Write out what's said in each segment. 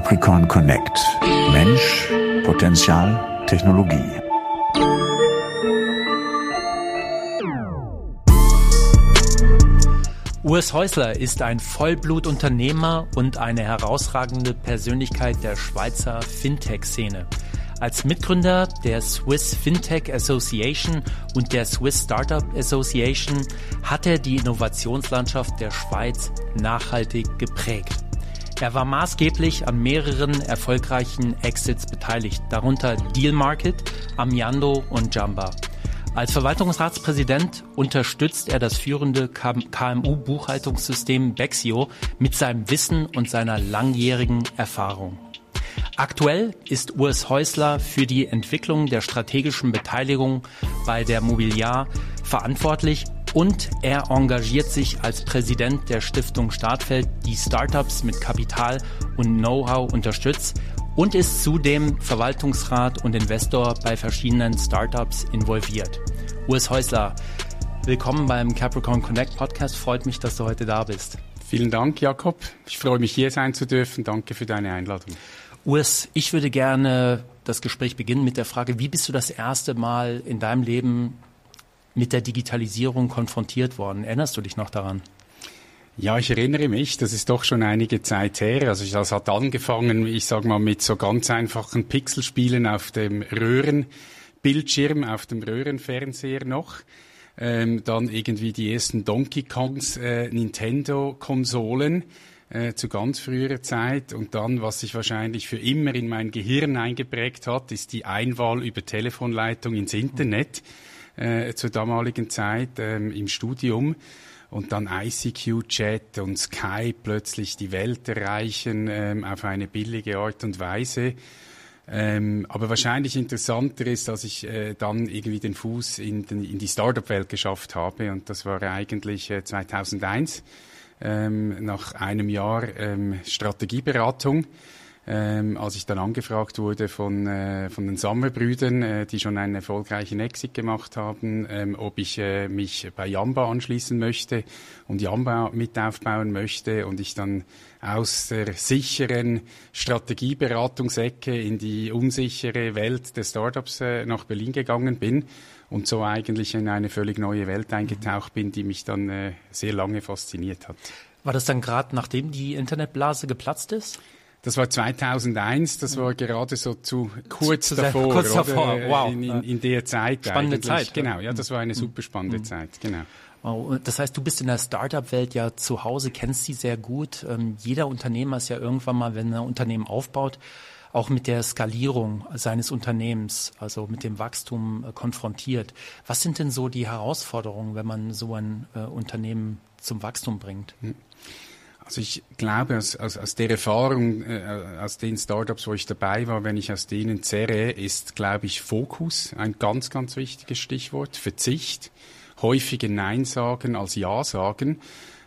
Capricorn Connect. Mensch, Potenzial, Technologie. Urs Häusler ist ein Vollblutunternehmer und eine herausragende Persönlichkeit der Schweizer Fintech-Szene. Als Mitgründer der Swiss Fintech Association und der Swiss Startup Association hat er die Innovationslandschaft der Schweiz nachhaltig geprägt. Er war maßgeblich an mehreren erfolgreichen Exits beteiligt, darunter Dealmarket, Amiando und Jamba. Als Verwaltungsratspräsident unterstützt er das führende KMU-Buchhaltungssystem Bexio mit seinem Wissen und seiner langjährigen Erfahrung. Aktuell ist Urs Häusler für die Entwicklung der strategischen Beteiligung bei der Mobiliar verantwortlich und er engagiert sich als Präsident der Stiftung Startfeld, die Startups mit Kapital und Know-how unterstützt und ist zudem Verwaltungsrat und Investor bei verschiedenen Startups involviert. Urs Häusler, willkommen beim Capricorn Connect Podcast. Freut mich, dass du heute da bist. Vielen Dank, Jakob. Ich freue mich, hier sein zu dürfen. Danke für deine Einladung. Urs, ich würde gerne das Gespräch beginnen mit der Frage, wie bist du das erste Mal in deinem Leben mit der Digitalisierung konfrontiert worden? Erinnerst du dich noch daran? Ja, ich erinnere mich, das ist doch schon einige Zeit her. Also das hat angefangen, ich sag mal, mit so ganz einfachen Pixelspielen auf dem Röhrenbildschirm, auf dem Röhrenfernseher noch. Dann irgendwie die ersten Donkey Kongs, Nintendo-Konsolen zu ganz früherer Zeit. Und dann, was sich wahrscheinlich für immer in mein Gehirn eingeprägt hat, ist die Einwahl über Telefonleitung ins Internet zur damaligen Zeit im Studium. Und dann ICQ-Chat und Skype plötzlich die Welt erreichen auf eine billige Art und Weise. Aber wahrscheinlich interessanter ist, dass ich dann irgendwie den Fuß in die Startup-Welt geschafft habe. Und das war eigentlich 2001, nach einem Jahr Strategieberatung. Als ich dann angefragt wurde von den Samwer-Brüdern, die schon einen erfolgreichen Exit gemacht haben, ob ich mich bei Jamba anschließen möchte und Jamba mit aufbauen möchte und ich dann aus der sicheren Strategieberatungsecke in die unsichere Welt der Startups nach Berlin gegangen bin und so eigentlich in eine völlig neue Welt eingetaucht bin, die mich dann sehr lange fasziniert hat. War das dann gerade nachdem die Internetblase geplatzt ist? Das war 2001, das war gerade so kurz davor. Kurz davor, wow. In der Zeit spannende eigentlich. Zeit. Genau, ja, das war eine super spannende Zeit, genau. Oh, das heißt, du bist in der Startup-Welt ja zu Hause, kennst sie sehr gut. Jeder Unternehmer ist ja irgendwann mal, wenn er ein Unternehmen aufbaut, auch mit der Skalierung seines Unternehmens, also mit dem Wachstum konfrontiert. Was sind denn so die Herausforderungen, wenn man so ein Unternehmen zum Wachstum bringt? Also ich glaube, aus der Erfahrung, aus den Startups, wo ich dabei war, wenn ich aus denen zerre, ist, glaube ich, Fokus ein ganz, ganz wichtiges Stichwort. Verzicht, häufiger Nein sagen als Ja sagen.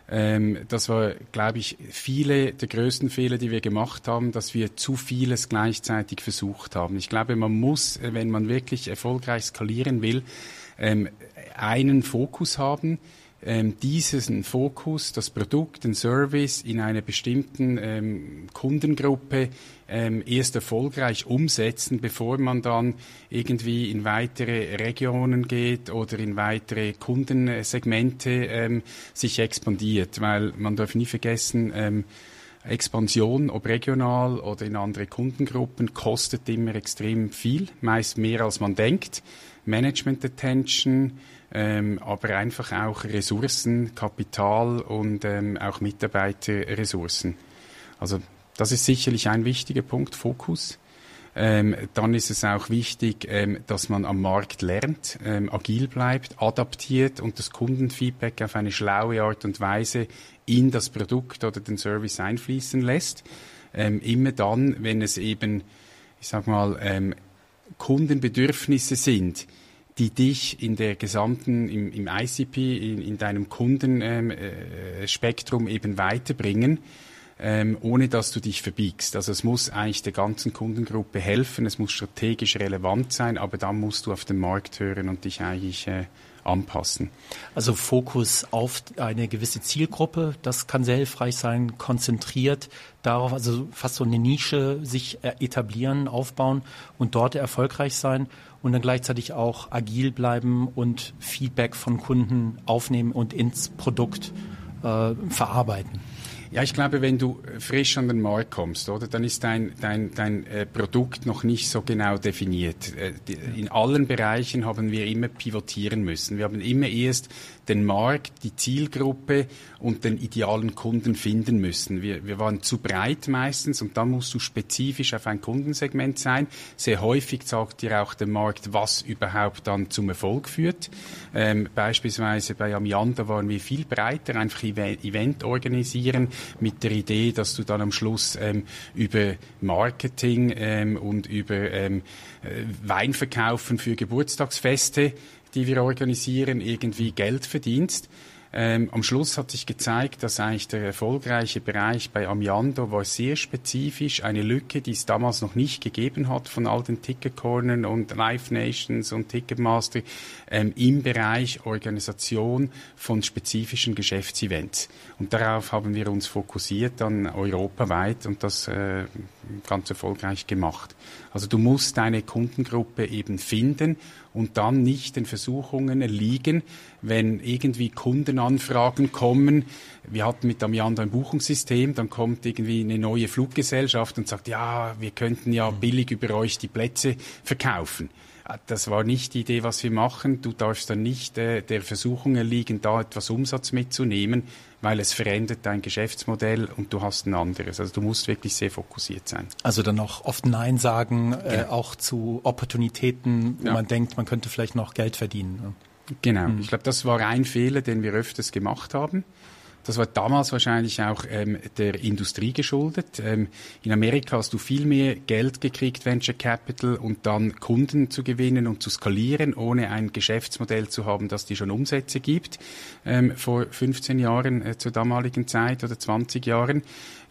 Das war, glaube ich, viele der größten Fehler, die wir gemacht haben, dass wir zu vieles gleichzeitig versucht haben. Ich glaube, man muss, wenn man wirklich erfolgreich skalieren will, einen Fokus haben, diesen Fokus, das Produkt, den Service in einer bestimmten Kundengruppe erst erfolgreich umsetzen, bevor man dann irgendwie in weitere Regionen geht oder in weitere Kundensegmente sich expandiert. Weil man darf nie vergessen, Expansion, ob regional oder in andere Kundengruppen, kostet immer extrem viel, meist mehr als man denkt. Management Attention, aber einfach auch Ressourcen, Kapital und auch Mitarbeiterressourcen. Also das ist sicherlich ein wichtiger Punkt, Fokus. Dann ist es auch wichtig, dass man am Markt lernt, agil bleibt, adaptiert und das Kundenfeedback auf eine schlaue Art und Weise in das Produkt oder den Service einfließen lässt. Immer dann, wenn es eben, ich sag mal, Kundenbedürfnisse sind, die dich in der gesamten, im ICP, in deinem Kundenspektrum eben weiterbringen, ohne dass du dich verbiegst. Also es muss eigentlich der ganzen Kundengruppe helfen, es muss strategisch relevant sein, aber dann musst du auf den Markt hören und dich eigentlich anpassen. Also Fokus auf eine gewisse Zielgruppe, das kann sehr hilfreich sein, konzentriert darauf, also fast so eine Nische sich etablieren, aufbauen und dort erfolgreich sein und dann gleichzeitig auch agil bleiben und Feedback von Kunden aufnehmen und ins Produkt verarbeiten. Ja, ich glaube, wenn du frisch an den Markt kommst, oder, dann ist dein Produkt noch nicht so genau definiert. In allen Bereichen haben wir immer pivotieren müssen. Wir haben immer erst den Markt, die Zielgruppe und den idealen Kunden finden müssen. Wir waren zu breit meistens und dann musst du spezifisch auf ein Kundensegment sein. Sehr häufig sagt dir auch der Markt, was überhaupt dann zum Erfolg führt. Beispielsweise bei Amiando waren wir viel breiter, einfach Event organisieren, mit der Idee, dass du dann am Schluss über Marketing und über Weinverkaufen für Geburtstagsfeste, die wir organisieren, irgendwie Geld verdienst. Am Schluss hat sich gezeigt, dass eigentlich der erfolgreiche Bereich bei Amiando war sehr spezifisch, eine Lücke, die es damals noch nicht gegeben hat von all den Ticketcornern und Live Nations und Ticketmaster im Bereich Organisation von spezifischen Geschäftsevents. Und darauf haben wir uns fokussiert dann europaweit und das ganz erfolgreich gemacht. Also du musst deine Kundengruppe eben finden und dann nicht den Versuchungen erliegen, wenn irgendwie Kundenanfragen kommen. Wir hatten mit Amiando ein Buchungssystem, dann kommt irgendwie eine neue Fluggesellschaft und sagt, ja, wir könnten ja billig über euch die Plätze verkaufen. Das war nicht die Idee, was wir machen. Du darfst dann nicht der Versuchung erliegen, da etwas Umsatz mitzunehmen, weil es verändert dein Geschäftsmodell und du hast ein anderes. Also du musst wirklich sehr fokussiert sein. Also dann auch oft Nein sagen, auch zu Opportunitäten, wo man denkt, man könnte vielleicht noch Geld verdienen. Genau. Ich glaube, das war ein Fehler, den wir öfters gemacht haben. Das war damals wahrscheinlich auch der Industrie geschuldet. In Amerika hast du viel mehr Geld gekriegt, Venture Capital, und dann Kunden zu gewinnen und zu skalieren, ohne ein Geschäftsmodell zu haben, das dir schon Umsätze gibt. Vor 15 Jahren zur damaligen Zeit oder 20 Jahren.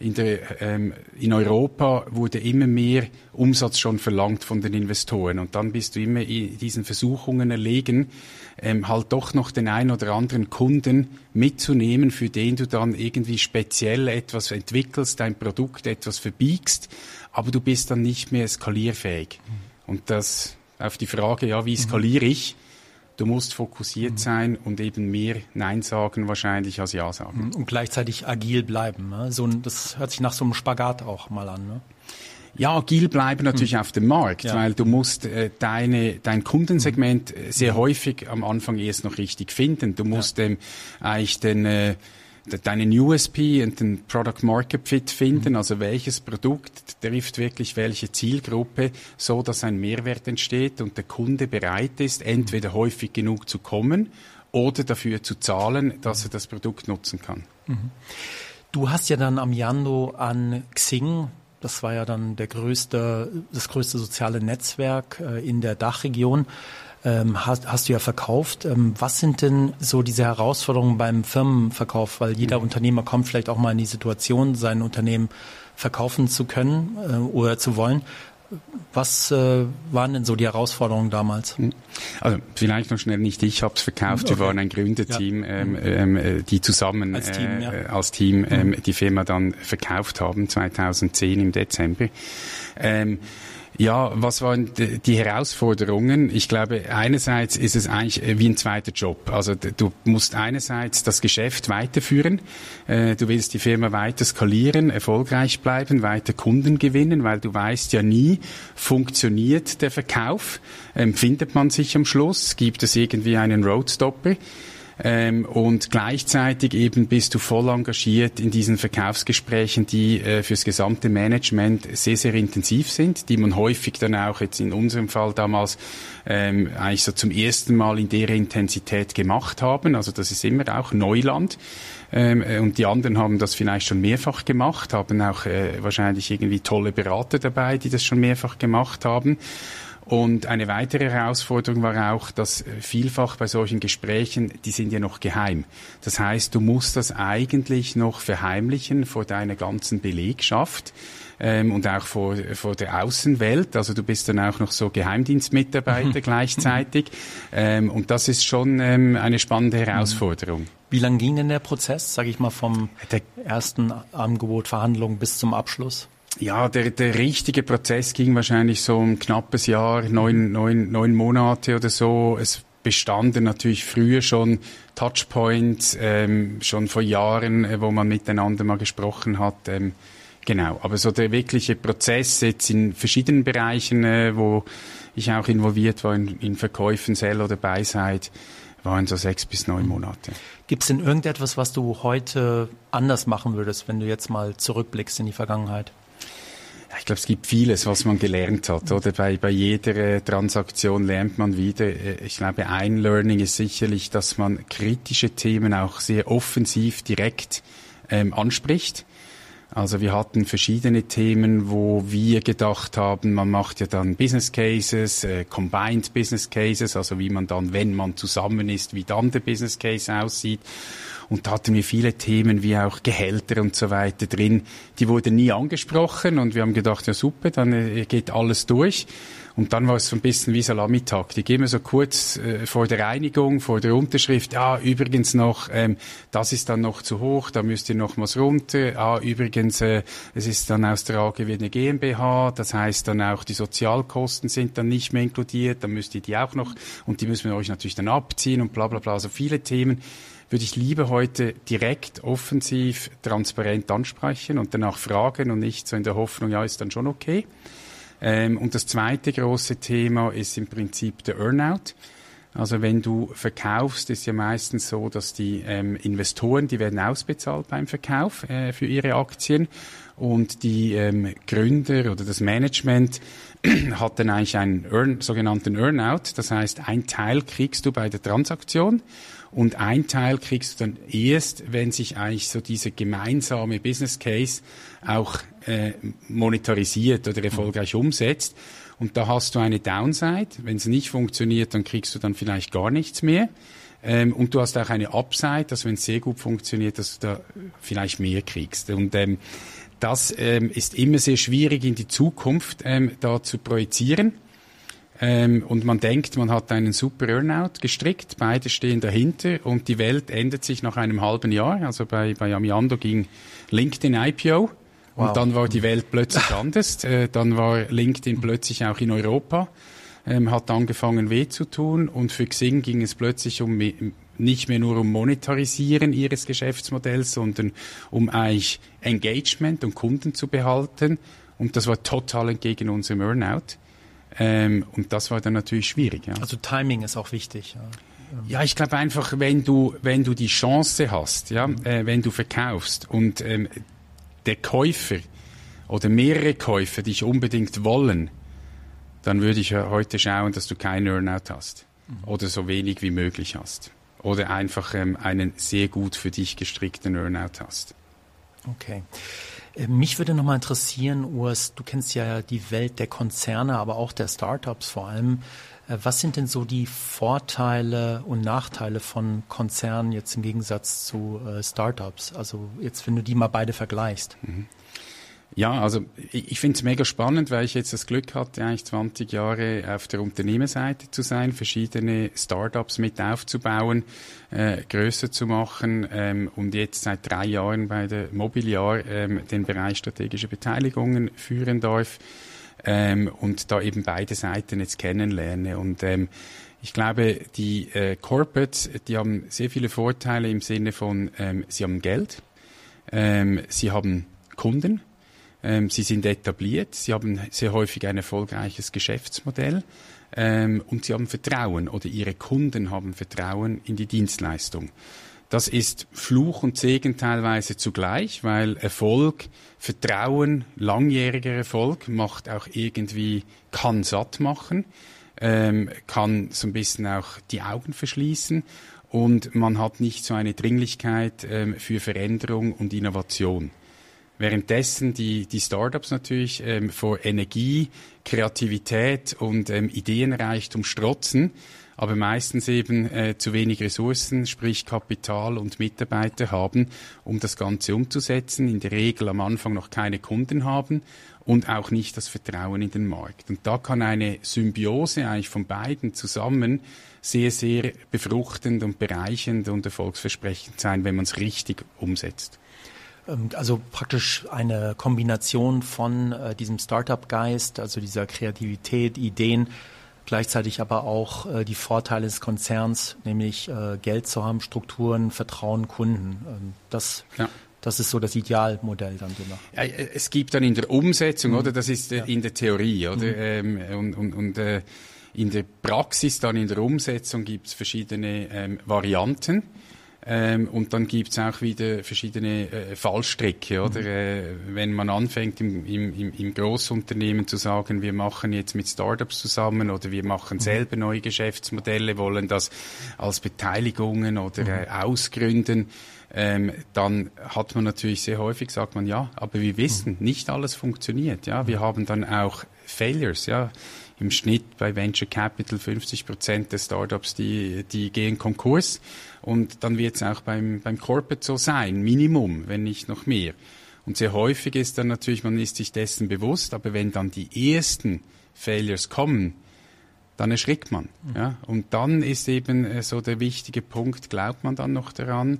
In Europa wurde immer mehr Umsatz schon verlangt von den Investoren und dann bist du immer in diesen Versuchungen erlegen, halt doch noch den einen oder anderen Kunden mitzunehmen, für den du dann irgendwie speziell etwas entwickelst, dein Produkt etwas verbiegst, aber du bist dann nicht mehr skalierfähig. Und das auf die Frage, ja, wie skaliere ich? Du musst fokussiert sein und eben mehr Nein sagen wahrscheinlich als Ja sagen. Und gleichzeitig agil bleiben. Ne? Das hört sich nach so einem Spagat auch mal an. Ne? Ja, agil bleiben natürlich auf dem Markt, weil du musst dein Kundensegment sehr häufig am Anfang erst noch richtig finden. Du musst eigentlich deinen USP und den Product Market Fit finden, also welches Produkt trifft wirklich welche Zielgruppe, so dass ein Mehrwert entsteht und der Kunde bereit ist, entweder häufig genug zu kommen oder dafür zu zahlen, dass er das Produkt nutzen kann. Du hast ja dann Amiando an Xing, das war ja dann das größte soziale Netzwerk in der Dachregion, hast du ja verkauft. Was sind denn so diese Herausforderungen beim Firmenverkauf? Weil jeder Unternehmer kommt vielleicht auch mal in die Situation, sein Unternehmen verkaufen zu können oder zu wollen. Was waren denn so die Herausforderungen damals? Also vielleicht noch schnell, nicht ich habe es verkauft, wir waren ein Gründerteam, die zusammen als Team die Firma dann verkauft haben, 2010 im Dezember. Ja, was waren die Herausforderungen? Ich glaube, einerseits ist es eigentlich wie ein zweiter Job. Also du musst einerseits das Geschäft weiterführen. Du willst die Firma weiter skalieren, erfolgreich bleiben, weiter Kunden gewinnen, weil du weißt ja nie, funktioniert der Verkauf? Findet man sich am Schluss? Gibt es irgendwie einen Roadstopper? Und gleichzeitig eben bist du voll engagiert in diesen Verkaufsgesprächen, die fürs gesamte Management sehr, sehr intensiv sind, die man häufig dann auch jetzt in unserem Fall damals eigentlich so zum ersten Mal in der Intensität gemacht haben. Also das ist immer auch Neuland. Und die anderen haben das vielleicht schon mehrfach gemacht, haben auch wahrscheinlich irgendwie tolle Berater dabei, die das schon mehrfach gemacht haben. Und eine weitere Herausforderung war auch, dass vielfach bei solchen Gesprächen, die sind ja noch geheim. Das heißt, du musst das eigentlich noch verheimlichen vor deiner ganzen Belegschaft und auch vor der Außenwelt. Also du bist dann auch noch so Geheimdienstmitarbeiter gleichzeitig. Und das ist schon eine spannende Herausforderung. Wie lang ging denn der Prozess, sage ich mal, vom ersten Angebot, Verhandlung bis zum Abschluss? Ja, der richtige Prozess ging wahrscheinlich so ein knappes Jahr, neun Monate oder so. Es bestanden natürlich früher schon Touchpoints, schon vor Jahren, wo man miteinander mal gesprochen hat. Genau, aber so der wirkliche Prozess jetzt in verschiedenen Bereichen, wo ich auch involviert war, in Verkäufen, Sell oder Buy-Side, waren so 6 bis 9 Monate. Gibt es denn irgendetwas, was du heute anders machen würdest, wenn du jetzt mal zurückblickst in die Vergangenheit? Ich glaube, es gibt vieles, was man gelernt hat, oder? Bei jeder Transaktion lernt man wieder. Ich glaube, ein Learning ist sicherlich, dass man kritische Themen auch sehr offensiv direkt anspricht. Also wir hatten verschiedene Themen, wo wir gedacht haben, man macht ja dann Business Cases, Combined Business Cases, also wie man dann, wenn man zusammen ist, wie dann der Business Case aussieht. Und da hatten wir viele Themen wie auch Gehälter und so weiter drin. Die wurden nie angesprochen und wir haben gedacht, ja super, dann geht alles durch. Und dann war es so ein bisschen wie Salamitaktik. Immer so kurz vor der Einigung, vor der Unterschrift, übrigens noch, das ist dann noch zu hoch, da müsst ihr noch was runter. Übrigens, es ist dann aus der AG wie eine GmbH, das heißt dann auch die Sozialkosten sind dann nicht mehr inkludiert, dann müsst ihr die auch noch, und die müssen wir euch natürlich dann abziehen und bla bla bla. Also viele Themen würde ich lieber heute direkt, offensiv, transparent ansprechen und danach fragen und nicht so in der Hoffnung, ja, ist dann schon okay. Und das zweite große Thema ist im Prinzip der Earnout. Also wenn du verkaufst, ist ja meistens so, dass die Investoren, die werden ausbezahlt beim Verkauf für ihre Aktien und die Gründer oder das Management hat dann eigentlich einen sogenannten Earnout. Das heißt, ein Teil kriegst du bei der Transaktion und ein Teil kriegst du dann erst, wenn sich eigentlich so dieser gemeinsame Business Case auch monetarisiert oder erfolgreich umsetzt. Und da hast du eine Downside. Wenn es nicht funktioniert, dann kriegst du dann vielleicht gar nichts mehr. Und du hast auch eine Upside, dass wenn es sehr gut funktioniert, dass du da vielleicht mehr kriegst. Und das ist immer sehr schwierig in die Zukunft da zu projizieren. Und man denkt, man hat einen super Earnout gestrickt, beide stehen dahinter und die Welt ändert sich nach einem halben Jahr. Also bei Amiando ging LinkedIn IPO. Wow. Und dann war die Welt plötzlich anders. Dann war LinkedIn plötzlich auch in Europa, hat angefangen weh zu tun. Und für Xing ging es plötzlich nicht mehr nur um Monetarisieren ihres Geschäftsmodells, sondern um eigentlich Engagement und Kunden zu behalten. Und das war total entgegen unserem Earnout. Und das war dann natürlich schwierig. Ja. Also Timing ist auch wichtig. Ja, ich glaube einfach, wenn du die Chance hast, ja, wenn du verkaufst und der Käufer oder mehrere Käufer dich unbedingt wollen, dann würde ich heute schauen, dass du keinen Earnout hast oder so wenig wie möglich hast oder einfach einen sehr gut für dich gestrickten Earnout hast. Okay. Mich würde nochmal interessieren, Urs, du kennst ja die Welt der Konzerne, aber auch der Startups vor allem. Was sind denn so die Vorteile und Nachteile von Konzernen jetzt im Gegensatz zu Startups? Also jetzt, wenn du die mal beide vergleichst. Ja, also ich finde es mega spannend, weil ich jetzt das Glück hatte, eigentlich 20 Jahre auf der Unternehmerseite zu sein, verschiedene Startups mit aufzubauen, größer zu machen und jetzt seit 3 Jahren bei der Mobiliar den Bereich strategische Beteiligungen führen darf. Und da eben beide Seiten jetzt kennenlerne. Und ich glaube, die Corporates, die haben sehr viele Vorteile im Sinne von, sie haben Geld, sie haben Kunden, sie sind etabliert, sie haben sehr häufig ein erfolgreiches Geschäftsmodell und sie haben Vertrauen oder ihre Kunden haben Vertrauen in die Dienstleistung. Das ist Fluch und Segen teilweise zugleich, weil Erfolg, Vertrauen, langjähriger Erfolg macht auch irgendwie, kann satt machen, kann so ein bisschen auch die Augen verschließen und man hat nicht so eine Dringlichkeit für Veränderung und Innovation. Währenddessen die Startups natürlich vor Energie, Kreativität und Ideenreichtum strotzen, aber meistens eben zu wenig Ressourcen, sprich Kapital und Mitarbeiter haben, um das Ganze umzusetzen, in der Regel am Anfang noch keine Kunden haben und auch nicht das Vertrauen in den Markt. Und da kann eine Symbiose eigentlich von beiden zusammen sehr, sehr befruchtend und bereichernd und erfolgsversprechend sein, wenn man es richtig umsetzt. Also praktisch eine Kombination von diesem Startup-Geist, also dieser Kreativität, Ideen, gleichzeitig aber auch die Vorteile des Konzerns, nämlich Geld zu haben, Strukturen, Vertrauen, Kunden. Das ist so das Idealmodell dann. Ja, es gibt dann in der Umsetzung, oder? Das ist in der Theorie, oder? Und in der Praxis, dann in der Umsetzung gibt es verschiedene Varianten. Und dann gibt's auch wieder verschiedene Fallstricke, oder? Wenn man anfängt im Großunternehmen zu sagen, wir machen jetzt mit Startups zusammen oder wir machen selber neue Geschäftsmodelle, wollen das als Beteiligungen oder ausgründen, dann hat man natürlich sehr häufig, sagt man, ja, aber wir wissen, nicht alles funktioniert, ja. Wir haben dann auch Failures, ja. Im Schnitt bei Venture Capital 50% der Startups, die gehen Konkurs. Und dann wird es auch beim Corporate so sein, Minimum, wenn nicht noch mehr. Und sehr häufig ist dann natürlich, man ist sich dessen bewusst, aber wenn dann die ersten Failures kommen, dann erschrickt man. Ja? Und dann ist eben so der wichtige Punkt, glaubt man dann noch daran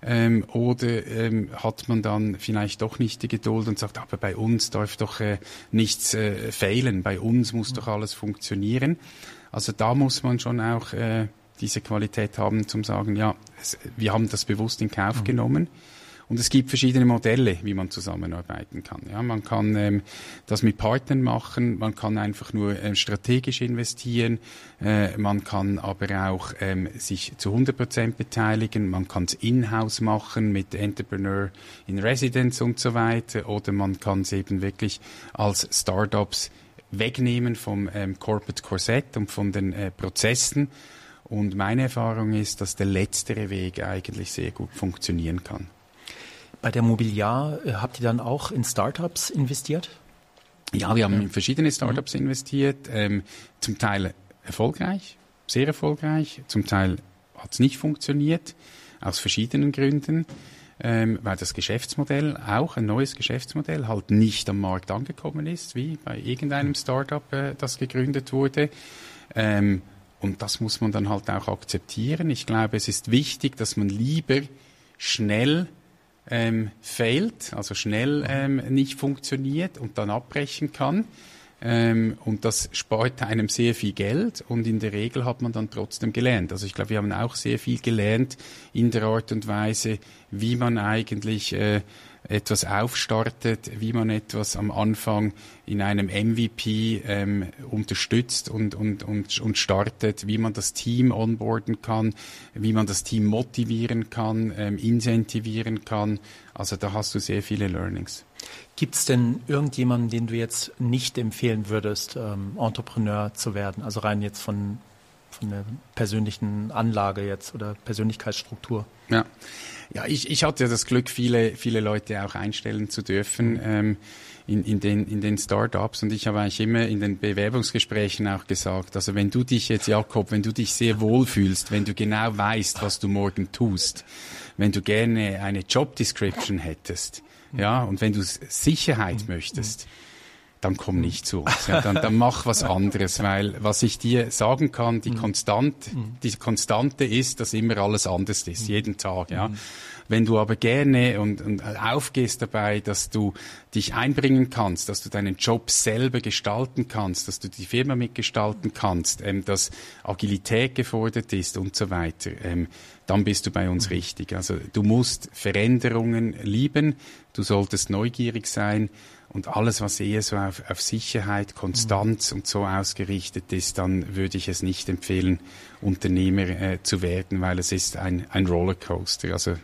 oder hat man dann vielleicht doch nicht die Geduld und sagt, aber bei uns darf doch nichts fehlen, bei uns muss doch alles funktionieren. Also da muss man schon auch diese Qualität haben, zum sagen, ja, wir haben das bewusst in Kauf genommen. Und es gibt verschiedene Modelle, wie man zusammenarbeiten kann. Ja, man kann das mit Partnern machen, man kann einfach nur strategisch investieren, man kann aber auch sich zu 100% beteiligen, man kann es in-house machen mit Entrepreneur in Residence und so weiter, oder man kann es eben wirklich als Startups wegnehmen vom Corporate Korsett und von den Prozessen. Und meine Erfahrung ist, dass der letztere Weg eigentlich sehr gut funktionieren kann. Bei der Mobiliar habt ihr dann auch in Startups investiert? Ja, wir haben in verschiedene Startups investiert, zum Teil erfolgreich, sehr erfolgreich, zum Teil hat es nicht funktioniert, aus verschiedenen Gründen, weil das Geschäftsmodell, auch ein neues Geschäftsmodell, halt nicht am Markt angekommen ist, wie bei irgendeinem Startup, das gegründet wurde. Und das muss man dann halt auch akzeptieren. Ich glaube, es ist wichtig, dass man lieber schnell failt, also schnell nicht funktioniert und dann abbrechen kann. Und das spart einem sehr viel Geld und in der Regel hat man dann trotzdem gelernt. Also ich glaube, wir haben auch sehr viel gelernt in der Art und Weise, wie man eigentlich etwas aufstartet, wie man etwas am Anfang in einem MVP unterstützt und startet, wie man das Team onboarden kann, wie man das Team motivieren kann, incentivieren kann. Also da hast du sehr viele Learnings. Gibt es denn irgendjemanden, den du jetzt nicht empfehlen würdest, Entrepreneur zu werden? Also rein jetzt von der persönlichen Anlage jetzt oder Persönlichkeitsstruktur? Ja, ich hatte ja das Glück, viele Leute auch einstellen zu dürfen in den Startups, und ich habe eigentlich immer in den Bewerbungsgesprächen auch gesagt, also wenn du dich jetzt, Jakob, wenn du dich sehr wohl fühlst, wenn du genau weißt, was du morgen tust, wenn du gerne eine Job Description hättest, ja, und wenn du Sicherheit möchtest, dann komm nicht zu uns. Ja, dann mach was anderes, weil was ich dir sagen kann, die Konstante ist, dass immer alles anders ist, jeden Tag. Ja. Wenn du aber gerne und aufgehst dabei, dass du dich einbringen kannst, dass du deinen Job selber gestalten kannst, dass du die Firma mitgestalten kannst, dass Agilität gefordert ist und so weiter, dann bist du bei uns richtig. Also du musst Veränderungen lieben, du solltest neugierig sein. Und alles, was eher so auf Sicherheit, Konstanz und so ausgerichtet ist, dann würde ich es nicht empfehlen, Unternehmer zu werden, weil es ist ein Rollercoaster. Also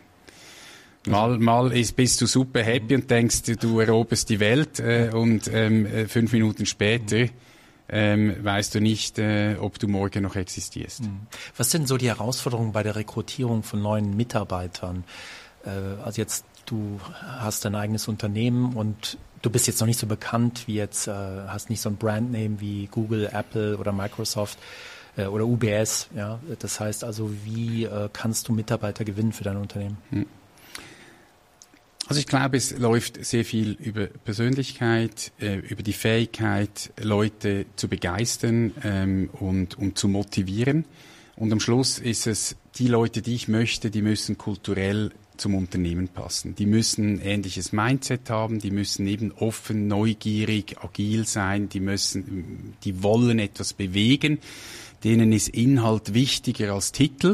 mal bist du super happy und denkst, du eroberst die Welt und 5 Minuten später weißt du nicht, ob du morgen noch existierst. Was sind so die Herausforderungen bei der Rekrutierung von neuen Mitarbeitern? Also jetzt du hast dein eigenes Unternehmen und du bist jetzt noch nicht so bekannt wie jetzt, hast nicht so ein Brandname wie Google, Apple oder Microsoft oder UBS. Ja? Das heißt also, wie kannst du Mitarbeiter gewinnen für dein Unternehmen? Also ich glaube, es läuft sehr viel über Persönlichkeit, über die Fähigkeit, Leute zu begeistern und zu motivieren. Und am Schluss ist es, die Leute, die ich möchte, die müssen kulturell zum Unternehmen passen. Die müssen ein ähnliches Mindset haben, die müssen eben offen, neugierig, agil sein, die wollen etwas bewegen. Denen ist Inhalt wichtiger als Titel.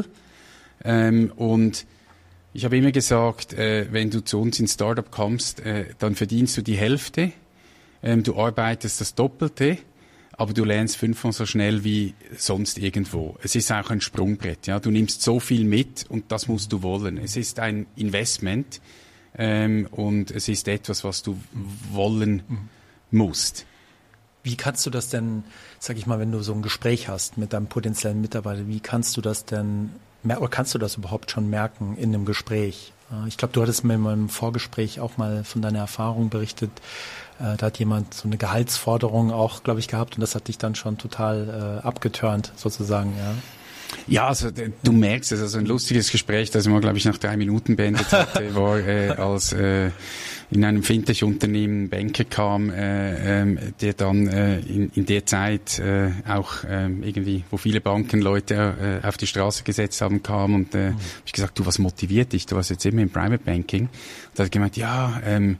Und ich habe immer gesagt, wenn du zu uns ins Startup kommst, dann verdienst du die Hälfte, du arbeitest das Doppelte, aber du lernst fünfmal so schnell wie sonst irgendwo. Es ist auch ein Sprungbrett, ja. Du nimmst so viel mit und das musst du wollen. Es ist ein Investment und es ist etwas, was du wollen musst. Wie kannst du das denn, sag ich mal, wenn du so ein Gespräch hast mit deinem potenziellen Mitarbeiter, wie kannst du das denn, oder kannst du das überhaupt schon merken in einem Gespräch? Ich glaube, du hattest mir in meinem Vorgespräch auch mal von deiner Erfahrung berichtet. Da hat jemand so eine Gehaltsforderung auch, glaube ich, gehabt und das hat dich dann schon total abgeturnt, sozusagen, ja. Ja, also du merkst es, also ein lustiges Gespräch, das ich mal, glaube ich, nach 3 Minuten beendet hatte, war als in einem Fintech-Unternehmen ein Banker kam, der dann in der Zeit auch irgendwie, wo viele Banken Leute auf die Straße gesetzt haben, kam und hab ich gesagt, du, was motiviert dich? Du warst jetzt immer im Private Banking. Und er hat gemeint, ja,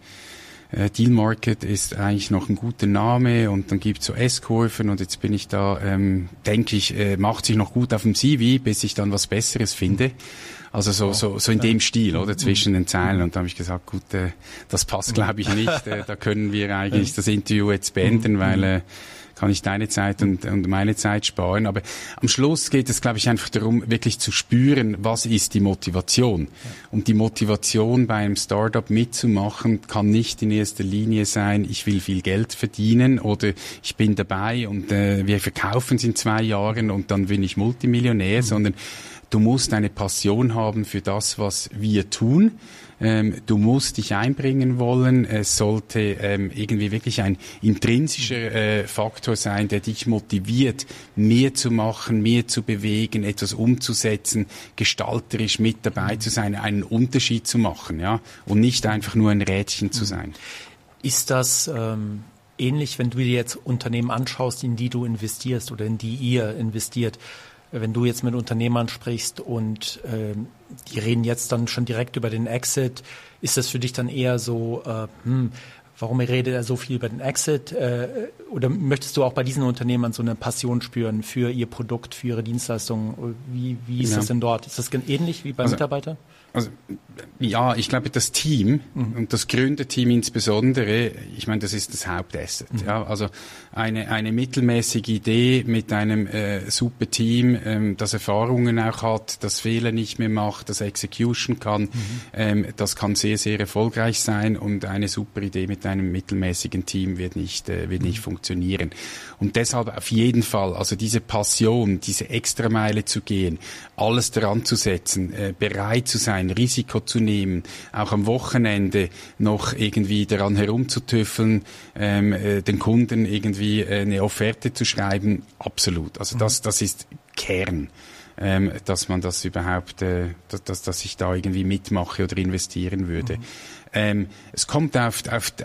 Deal Market ist eigentlich noch ein guter Name und dann gibt's so S-Kurven und jetzt bin ich da, denke ich, macht sich noch gut auf dem CV, bis ich dann was Besseres finde. Also so in dem Stil, oder, zwischen den Zeilen. Und da habe ich gesagt, gut, das passt, glaube ich, nicht. Da können wir eigentlich das Interview jetzt beenden, weil kann ich deine Zeit und meine Zeit sparen. Aber am Schluss geht es, glaube ich, einfach darum, wirklich zu spüren, was ist die Motivation. Ja. Und die Motivation bei einem Startup mitzumachen, kann nicht in erster Linie sein, ich will viel Geld verdienen oder ich bin dabei und wir verkaufen es in 2 Jahren und dann bin ich Multimillionär, sondern du musst eine Passion haben für das, was wir tun. Du musst dich einbringen wollen. Es sollte irgendwie wirklich ein intrinsischer Faktor sein, der dich motiviert, mehr zu machen, mehr zu bewegen, etwas umzusetzen, gestalterisch mit dabei zu sein, einen Unterschied zu machen, ja, und nicht einfach nur ein Rädchen zu sein. Ist das ähnlich, wenn du dir jetzt Unternehmen anschaust, in die du investierst oder in die ihr investiert? Wenn du jetzt mit Unternehmern sprichst und die reden jetzt dann schon direkt über den Exit, ist das für dich dann eher so, warum redet er so viel über den Exit? Oder möchtest du auch bei diesen Unternehmern so eine Passion spüren für ihr Produkt, für ihre Dienstleistungen? Wie ist das denn dort? Ist das ähnlich wie bei Mitarbeitern? Also ja, ich glaube, das Team und das Gründerteam insbesondere, ich meine, das ist das Hauptasset. Ja, also eine mittelmäßige Idee mit einem super Team, das Erfahrungen auch hat, das Fehler nicht mehr macht, das Execution kann, das kann sehr, sehr erfolgreich sein und eine super Idee mit einem mittelmäßigen Team wird nicht funktionieren. Und deshalb auf jeden Fall, also diese Passion, diese Extrameile zu gehen, alles daran zu setzen, bereit zu sein, Risiko zu nehmen, auch am Wochenende noch irgendwie daran herumzutüffeln, den Kunden irgendwie eine Offerte zu schreiben, absolut. Also das ist Kern, dass man das überhaupt, dass ich da irgendwie mitmache oder investieren würde. Es kommt auf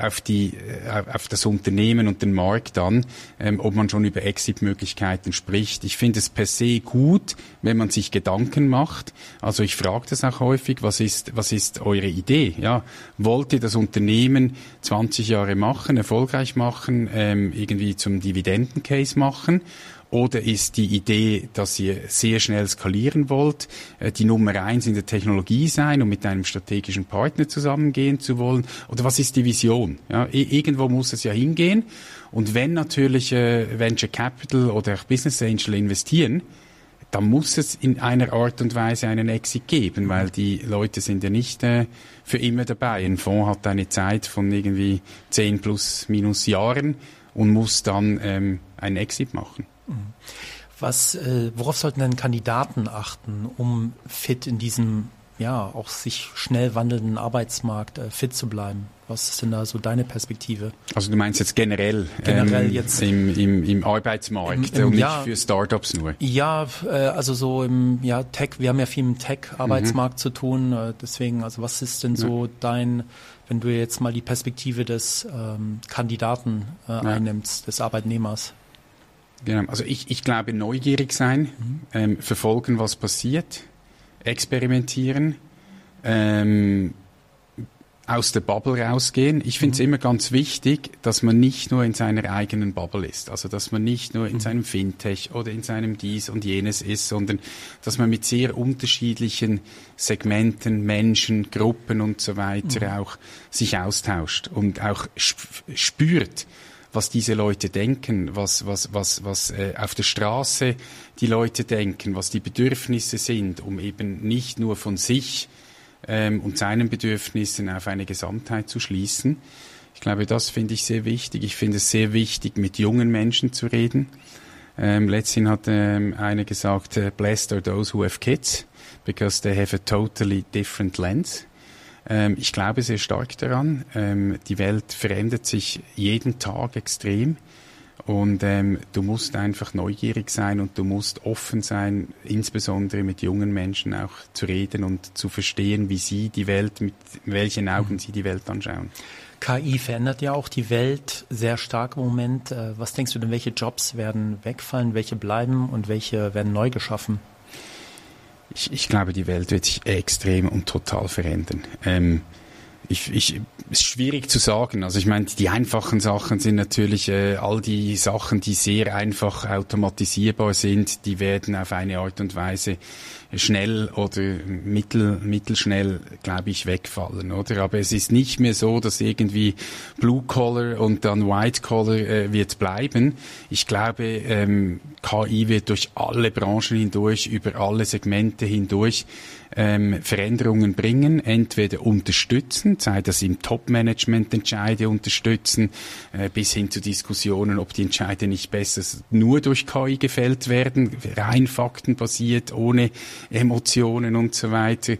das Unternehmen und den Markt an, ob man schon über Exit-Möglichkeiten spricht. Ich finde es per se gut, wenn man sich Gedanken macht. Also ich frage das auch häufig, was ist eure Idee? Ja, wollt ihr das Unternehmen 20 Jahre machen, erfolgreich machen, irgendwie zum Dividendencase machen? Oder ist die Idee, dass ihr sehr schnell skalieren wollt, die Nummer 1 in der Technologie sein und mit einem strategischen Partner zusammengehen zu wollen? Oder was ist die Vision? Ja, irgendwo muss es ja hingehen. Und wenn natürlich Venture Capital oder auch Business Angel investieren, dann muss es in einer Art und Weise einen Exit geben, weil die Leute sind ja nicht für immer dabei. Ein Fonds hat eine Zeit von irgendwie 10 plus minus Jahren und muss dann einen Exit machen. Worauf sollten denn Kandidaten achten, um fit in diesem auch sich schnell wandelnden Arbeitsmarkt fit zu bleiben? Was ist denn da so deine Perspektive? Also du meinst jetzt generell jetzt im Arbeitsmarkt und nicht für Startups nur? Ja, also so im Tech, wir haben ja viel im Tech-Arbeitsmarkt zu tun, deswegen, also was ist denn so wenn du jetzt mal die Perspektive des Kandidaten einnimmst, des Arbeitnehmers? Genau, also ich glaube neugierig sein, verfolgen, was passiert, experimentieren, aus der Bubble rausgehen. Ich finde es immer ganz wichtig, dass man nicht nur in seiner eigenen Bubble ist. Also, dass man nicht nur in seinem Fintech oder in seinem dies und jenes ist, sondern dass man mit sehr unterschiedlichen Segmenten, Menschen, Gruppen und so weiter auch sich austauscht und auch spürt, was diese Leute denken, was auf der Straße die Leute denken, was die Bedürfnisse sind, um eben nicht nur von sich und seinen Bedürfnissen auf eine Gesamtheit zu schließen. Ich glaube, das finde ich sehr wichtig. Ich finde es sehr wichtig, mit jungen Menschen zu reden. Letztens hat einer gesagt, blessed are those who have kids, because they have a totally different lens. Ich glaube sehr stark daran. Die Welt verändert sich jeden Tag extrem. Und du musst einfach neugierig sein und du musst offen sein, insbesondere mit jungen Menschen auch zu reden und zu verstehen, wie sie die Welt, mit welchen Augen sie die Welt anschauen. KI verändert ja auch die Welt sehr stark im Moment. Was denkst du denn, welche Jobs werden wegfallen, welche bleiben und welche werden neu geschaffen? Ich glaube, die Welt wird sich extrem und total verändern. Ist schwierig zu sagen. Also ich meine, die einfachen Sachen sind natürlich all die Sachen, die sehr einfach automatisierbar sind, die werden auf eine Art und Weise schnell oder mittelschnell, glaube ich, wegfallen, oder? Aber es ist nicht mehr so, dass irgendwie Blue Collar und dann White Collar wird bleiben. Ich glaube, KI wird durch alle Branchen hindurch, über alle Segmente hindurch Veränderungen bringen, entweder unterstützen, sei das im Top-Management Entscheide unterstützen, bis hin zu Diskussionen, ob die Entscheide nicht besser nur durch KI gefällt werden, rein faktenbasiert, ohne Emotionen und so weiter,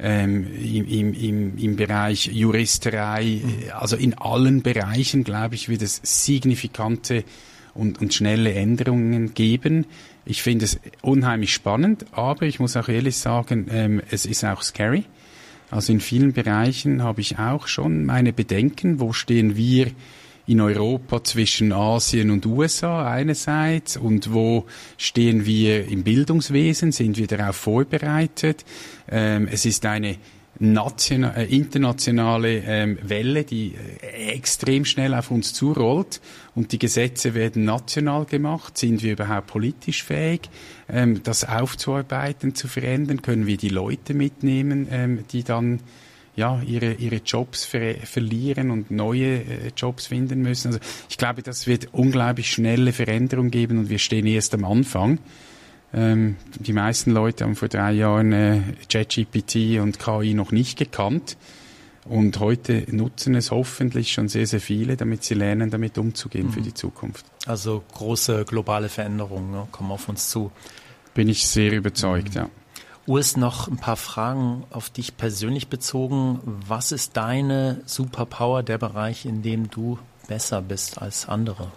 im Bereich Juristerei, also in allen Bereichen, glaube ich, wird es signifikante und schnelle Änderungen geben. Ich finde es unheimlich spannend, aber ich muss auch ehrlich sagen, es ist auch scary. Also in vielen Bereichen habe ich auch schon meine Bedenken. Wo stehen wir in Europa zwischen Asien und USA einerseits und wo stehen wir im Bildungswesen? Sind wir darauf vorbereitet? Es ist eine internationale Welle, die extrem schnell auf uns zurollt und die Gesetze werden national gemacht. Sind wir überhaupt politisch fähig, das aufzuarbeiten, zu verändern? Können wir die Leute mitnehmen, die dann ihre Jobs verlieren und neue Jobs finden müssen? Also ich glaube, das wird unglaublich schnelle Veränderungen geben und wir stehen erst am Anfang. Die meisten Leute haben vor 3 Jahren ChatGPT und KI noch nicht gekannt und heute nutzen es hoffentlich schon sehr, sehr viele, damit sie lernen, damit umzugehen für die Zukunft. Also große globale Veränderungen kommen auf uns zu. Bin ich sehr überzeugt, ja. Urs, noch ein paar Fragen auf dich persönlich bezogen. Was ist deine Superpower, der Bereich, in dem du besser bist als andere?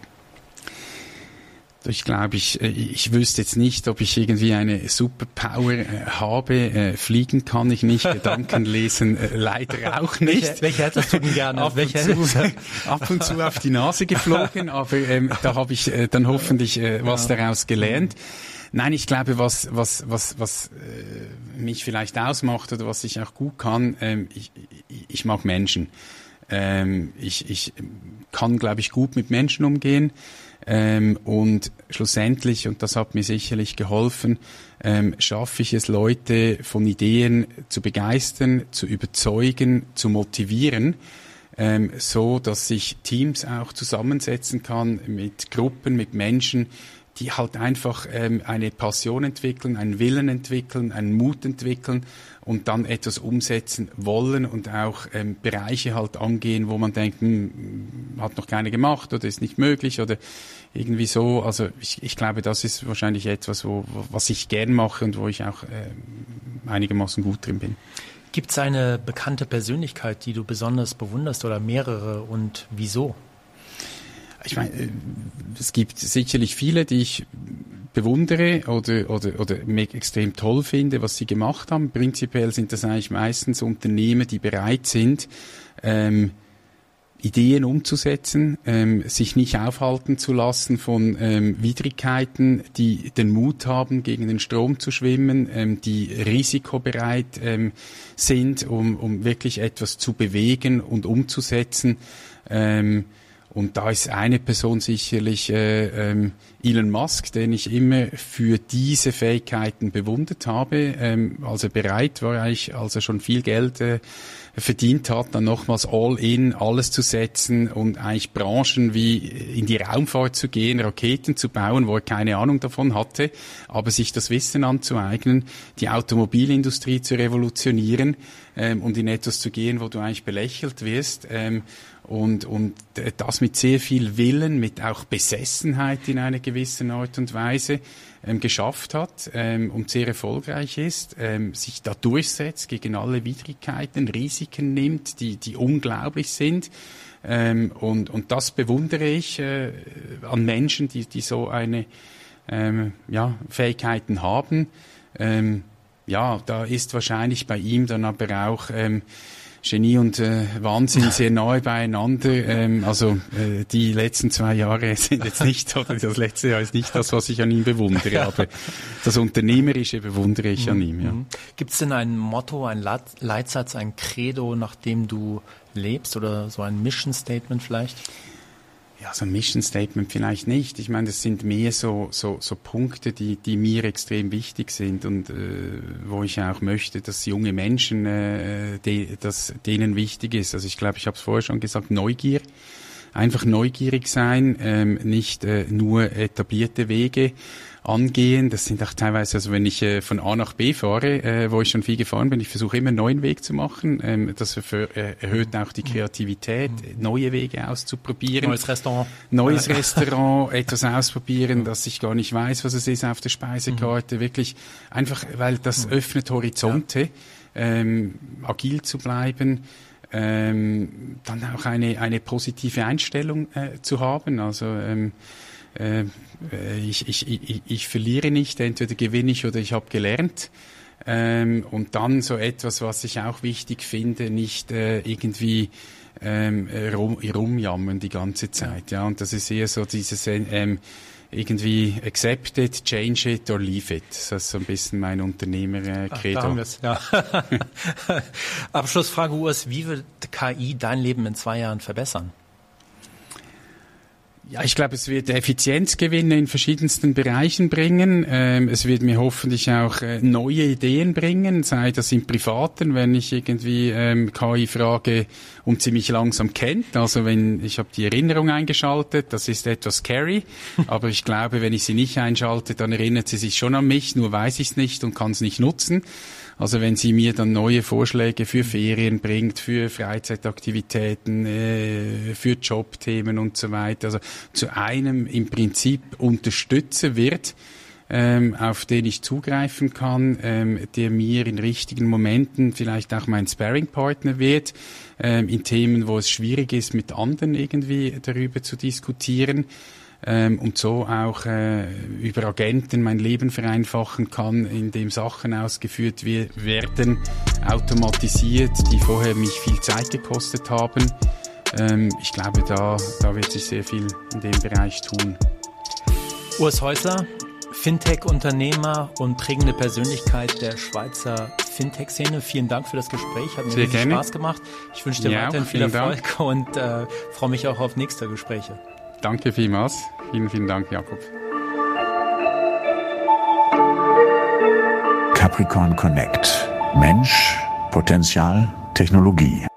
Ich glaube, ich wüsste jetzt nicht, ob ich irgendwie eine Superpower habe. Fliegen kann ich nicht, Gedanken lesen leider auch nicht. Welche hättest du denn gerne? Ab und zu auf die Nase geflogen, aber da habe ich dann hoffentlich was daraus gelernt. Nein, ich glaube, was mich vielleicht ausmacht oder was ich auch gut kann, ich mag Menschen. Ich kann, glaube ich, gut mit Menschen umgehen. Und schlussendlich, und das hat mir sicherlich geholfen, schaffe ich es, Leute von Ideen zu begeistern, zu überzeugen, zu motivieren, so dass sich Teams auch zusammensetzen kann mit Gruppen, mit Menschen, die halt einfach eine Passion entwickeln, einen Willen entwickeln, einen Mut entwickeln und dann etwas umsetzen wollen und auch Bereiche halt angehen, wo man denkt, hat noch keiner gemacht oder ist nicht möglich oder irgendwie so. Also ich glaube, das ist wahrscheinlich etwas, was ich gern mache und wo ich auch einigermaßen gut drin bin. Gibt es eine bekannte Persönlichkeit, die du besonders bewunderst oder mehrere und wieso? Ich meine, es gibt sicherlich viele, die ich bewundere oder extrem toll finde, was sie gemacht haben. Prinzipiell sind das eigentlich meistens Unternehmen, die bereit sind, Ideen umzusetzen, sich nicht aufhalten zu lassen von Widrigkeiten, die den Mut haben, gegen den Strom zu schwimmen, die risikobereit sind, um wirklich etwas zu bewegen und umzusetzen. Und da ist eine Person sicherlich Elon Musk, den ich immer für diese Fähigkeiten bewundert habe. Als er bereit war, eigentlich, als er schon viel Geld verdient hat, dann nochmals all in, alles zu setzen und eigentlich Branchen wie in die Raumfahrt zu gehen, Raketen zu bauen, wo er keine Ahnung davon hatte, aber sich das Wissen anzueignen, die Automobilindustrie zu revolutionieren und in etwas zu gehen, wo du eigentlich belächelt wirst. Und das mit sehr viel Willen, mit auch Besessenheit in einer gewissen Art und Weise geschafft hat und sehr erfolgreich ist, sich da durchsetzt gegen alle Widrigkeiten, Risiken nimmt, die unglaublich sind. Und das bewundere ich an Menschen, die so eine Fähigkeiten haben. Da ist wahrscheinlich bei ihm dann aber auch Genie und Wahnsinn sehr nahe beieinander. Die letzten 2 Jahre sind jetzt nicht, oder das letzte Jahr ist nicht das, was ich an ihm bewundere, aber das Unternehmerische bewundere ich an ihm. Ja. Gibt es denn ein Motto, ein Leitsatz, ein Credo, nach dem du lebst, oder so ein Mission Statement vielleicht? Ja, so ein Mission Statement vielleicht nicht. Ich meine, das sind mehr so Punkte, die mir extrem wichtig sind und wo ich auch möchte, dass junge Menschen, dass denen wichtig ist. Also ich glaube, ich habe es vorher schon gesagt, Neugier. Einfach neugierig sein, nicht nur etablierte Wege angehen. Das sind auch teilweise, also wenn ich von A nach B fahre, wo ich schon viel gefahren bin, ich versuche immer einen neuen Weg zu machen. Das erhöht auch die Kreativität, neue Wege auszuprobieren. Neues Restaurant, etwas ausprobieren, das ich gar nicht weiß, was es ist auf der Speisekarte. Wirklich einfach, weil das öffnet Horizonte, agil zu bleiben. Dann auch eine positive Einstellung zu haben. Also ich verliere nicht, entweder gewinne ich oder ich habe gelernt. Und dann so etwas, was ich auch wichtig finde, nicht irgendwie rumjammern die ganze Zeit. Ja, und das ist eher so dieses irgendwie accept it, change it or leave it. Das ist so ein bisschen mein Unternehmer-Credo. Da haben wir's, ja. Abschlussfrage, Urs, wie wird KI dein Leben in 2 Jahren verbessern? Ja, ich glaube, es wird Effizienzgewinne in verschiedensten Bereichen bringen. Es wird mir hoffentlich auch neue Ideen bringen, sei das im Privaten, wenn ich irgendwie KI frage und sie mich langsam kennt. Also ich habe die Erinnerung eingeschaltet, das ist etwas scary, aber ich glaube, wenn ich sie nicht einschalte, dann erinnert sie sich schon an mich, nur weiß ich es nicht und kann es nicht nutzen. Also wenn sie mir dann neue Vorschläge für Ferien bringt, für Freizeitaktivitäten, für Jobthemen und so weiter, also zu einem im Prinzip Unterstützer wird, auf den ich zugreifen kann, der mir in richtigen Momenten vielleicht auch mein Sparringpartner wird, in Themen, wo es schwierig ist, mit anderen irgendwie darüber zu diskutieren. Und so auch über Agenten mein Leben vereinfachen kann, indem Sachen ausgeführt werden, automatisiert, die vorher mich viel Zeit gekostet haben. Ich glaube, da wird sich sehr viel in dem Bereich tun. Urs Häusler, Fintech-Unternehmer und prägende Persönlichkeit der Schweizer Fintech-Szene. Vielen Dank für das Gespräch, hat mir sehr viel Spaß gemacht. Ich wünsche dir weiterhin viel Erfolg und freue mich auch auf nächste Gespräche. Danke vielmals. Vielen Dank, Jakob. Capricorn Connect. Mensch, Potenzial, Technologie.